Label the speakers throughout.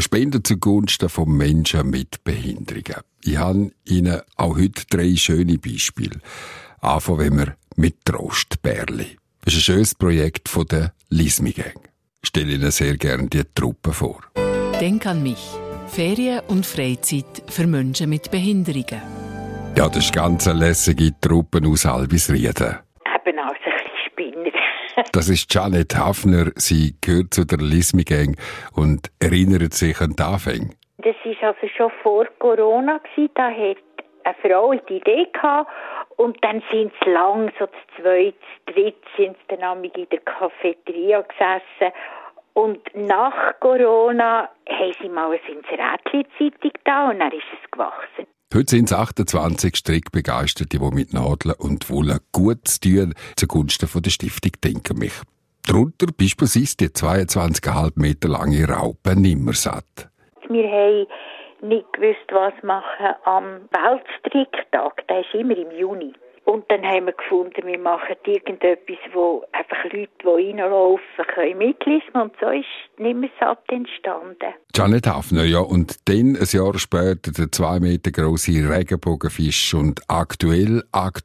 Speaker 1: Spenden zugunsten von Menschen mit Behinderungen. Ich habe Ihnen auch heute 3 schöne Beispiele. Anfangen wenn wir mit Trostbärli. Das ist ein schönes Projekt von der Lismi Gang. Ich stelle Ihnen sehr gerne die Truppe vor.
Speaker 2: Denk an mich. Ferien und Freizeit für Menschen mit Behinderungen.
Speaker 1: Ja, das ist ganz eine lässige Truppe aus Albisrieden.
Speaker 3: Eben als ein bisschen Spinner.
Speaker 1: Das ist Janet Hafner. Sie gehört zu der Lismi Gang und erinnert sich an die Anfänge.
Speaker 3: Das war also schon vor Corona. Da hat eine Frau die Idee gehabt. Und dann sind sie lang, so zu zweit, zu dritt, sind sie dann in der Cafeteria gesessen. Und nach Corona haben sie mal ein Inserätli-Zeitung da und dann ist es gewachsen.
Speaker 1: Heute sind es 28 Strickbegeisterte, die mit Nadeln und Wolle Gutes tun zugunsten von der Stiftung «Denk an mich». Darunter beispielsweise die 22,5 Meter lange Raupe Nimmersatt.
Speaker 3: Wir haben nicht gewusst, was machen am Weltstricktag. Der ist immer im Juni. Und dann haben wir gefunden, wir machen irgendetwas, wo einfach Leute, die reinlaufen, können mitlesen. Und so ist Nimmersatt entstanden.
Speaker 1: Janet Hafner, ja. Und dann, ein Jahr später, der 2 Meter grosse Regenbogenfisch. Und aktuell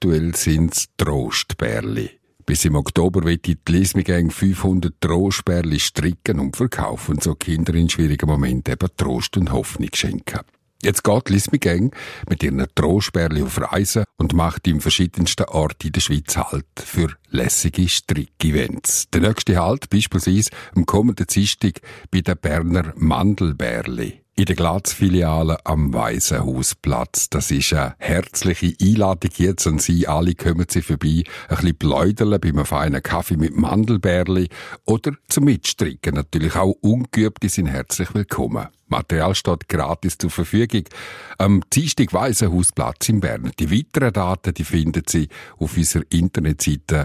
Speaker 1: sind es Trostbärli. Bis im Oktober wird die Lismi Gang 500 Trostbärli stricken und verkaufen und so Kinder in schwierigen Momenten eben Trost und Hoffnung schenken. Jetzt geht die Lismi Gang mit ihren Trostbärli auf Reisen und macht in verschiedensten Orten in der Schweiz Halt für lässige Strick-Events. Der nächste Halt beispielsweise am kommenden Dienstag bei den Berner Mandelbärli. In der Glatz-Filiale am Waisenhausplatz. Das ist eine herzliche Einladung jetzt an Sie. Alle kommen Sie vorbei, ein bisschen pläudern bei einem feinen Kaffee mit Mandelbärli oder zum Mitstricken. Natürlich auch Ungeübte sind herzlich willkommen. Material steht gratis zur Verfügung. Am Dienstag Waisenhausplatz in Bern. Die weiteren Daten die finden Sie auf unserer Internetseite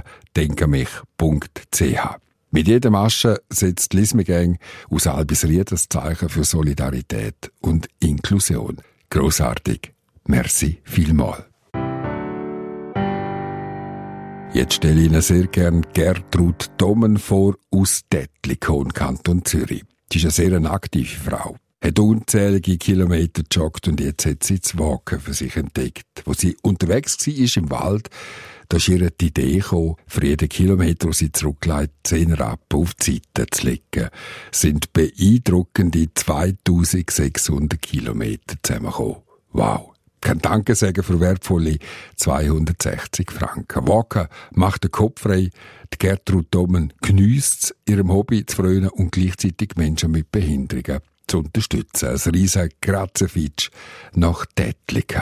Speaker 1: denkamich.ch. Mit jedem Asche setzt die Lismi Gang aus Albisried das Zeichen für Solidarität und Inklusion. Grossartig. Merci vielmal. Jetzt stelle ich Ihnen sehr gern Gertrud Dommen vor aus Dettlikon, Kanton Zürich. Sie ist eine sehr aktive Frau. Hat unzählige Kilometer gejoggt und jetzt hat sie das Walken für sich entdeckt. Wo sie unterwegs war im Wald, da ist ihr die Idee gekommen, für jeden Kilometer, den sie zurücklegt, 10 Rappen auf die Seite zu legen. Es sind beeindruckende 2600 Kilometer zusammengekommen. Wow! Kein Danke sagen für wertvolle 260 Franken. Walken macht den Kopf frei. Die Gertrud Dommen geniesst es, ihrem Hobby zu frönen und gleichzeitig Menschen mit Behinderungen zu unterstützen. Ein riesen Gratzenfitsch nach Dettliken.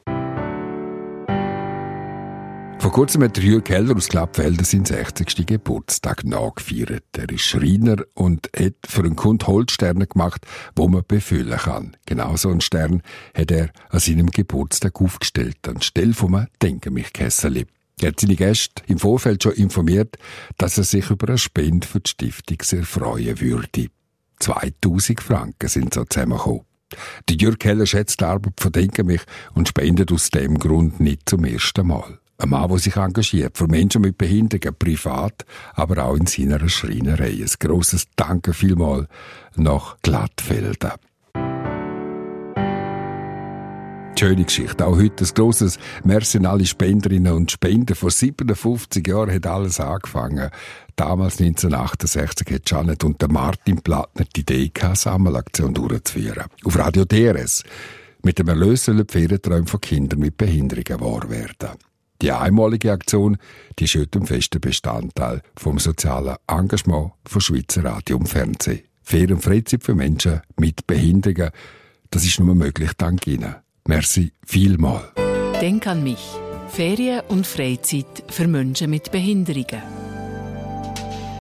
Speaker 1: Vor kurzem hat Jürg Keller aus Klappfelden seinen 60. Geburtstag nachgefeiert. Er ist Schreiner und hat für einen Kunden Holzsterne gemacht, die man befüllen kann. Genau so einen Stern hat er an seinem Geburtstag aufgestellt, anstelle von einem Denk-an-mich-Kesseli. Er hat seine Gäste im Vorfeld schon informiert, dass er sich über eine Spende für die Stiftung sehr freuen würde. 2000 Franken sind so zusammengekommen. Der Jürg Keller schätzt die Arbeit von Denk an mich und spendet aus dem Grund nicht zum ersten Mal. Ein Mann, der sich engagiert für Menschen mit Behinderungen, privat, aber auch in seiner Schreinerei. Ein grosses Danke vielmal nach Glattfelden. Schöne Geschichte. Auch heute ein grosses Merci an alle Spenderinnen und Spender. Vor 57 Jahren hat alles angefangen. Damals, 1968, hat Janet und Martin Plattner die Idee gehabt, Sammelaktion durchzuführen. Auf Radio DRS. Mit dem Erlös sollen die Ferienträume von Kindern mit Behinderungen wahr werden. Die einmalige Aktion, die ist heute ein fester Bestandteil vom sozialen Engagement von Schweizer Radio und Fernsehen. Ferien und Freizeit für Menschen mit Behinderungen, das ist nur möglich dank Ihnen. Merci vielmal.
Speaker 2: Denk an mich. Ferien und Freizeit für Menschen mit Behinderungen.